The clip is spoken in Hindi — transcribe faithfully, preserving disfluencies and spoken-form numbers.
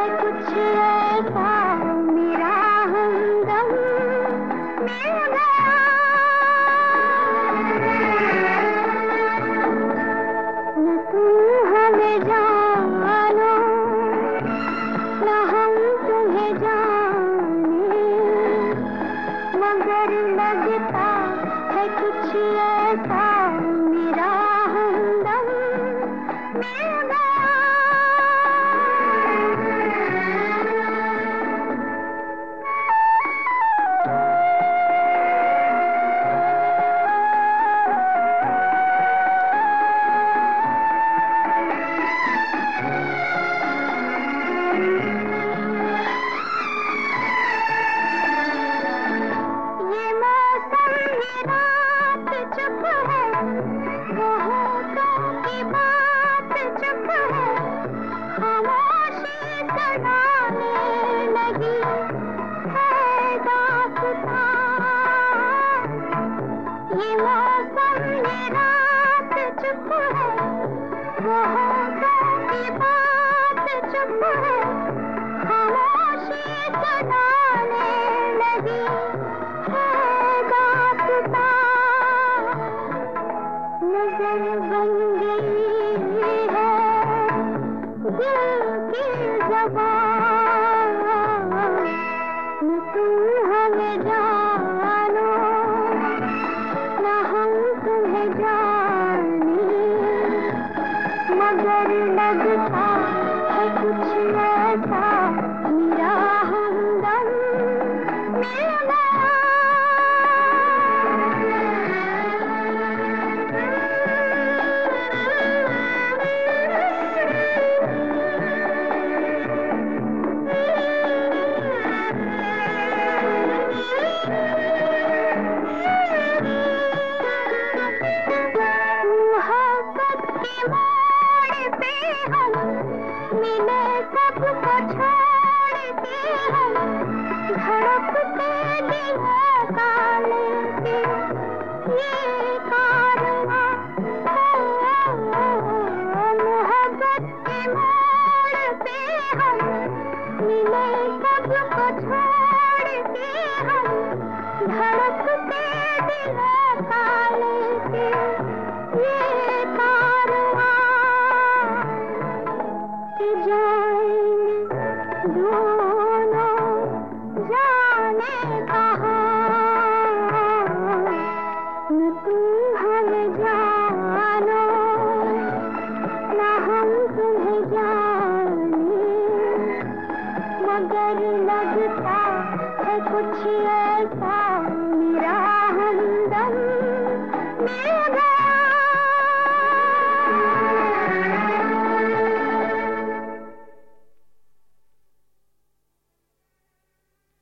है कुछ ऐसा मेरा हमदम मिल गया। न तुम हमें जानो न हम तुम्हें जाने, मगर लगता है कुछ ऐसा मेरा हमदम मिल गया। ये मौसम ये रात चुप है, वो होठों की बात चुप है, खामोशी सताने लगी है दास्तां। ये मौसम ये रात चुप है, वो होठों की बात चुप है, खामोशी सताने लगी है दास्तां। नजर बन गई है दिल की ज़बान, न तुम हमें जानो न हम तुम्हें जाने, मगर लगता है कुछ ऐसा मेरा हमदम मिल गया। मोहब्बत के मोड़ पे हम मिले, सबको छोड़ के हम धड़कते दिलों का लेके ये कारवां। मोहब्बत के मोड़ पे हम मिले, सबको छोड़ के हम धड़कते दिलों का लेके ये कारवां। कि जाएंगे दोनों जाने कहाँ, न तुम हमें जानो न हम तुम्हें जाने, मगर लगता है कुछ ऐसा मेरा हमदम मिल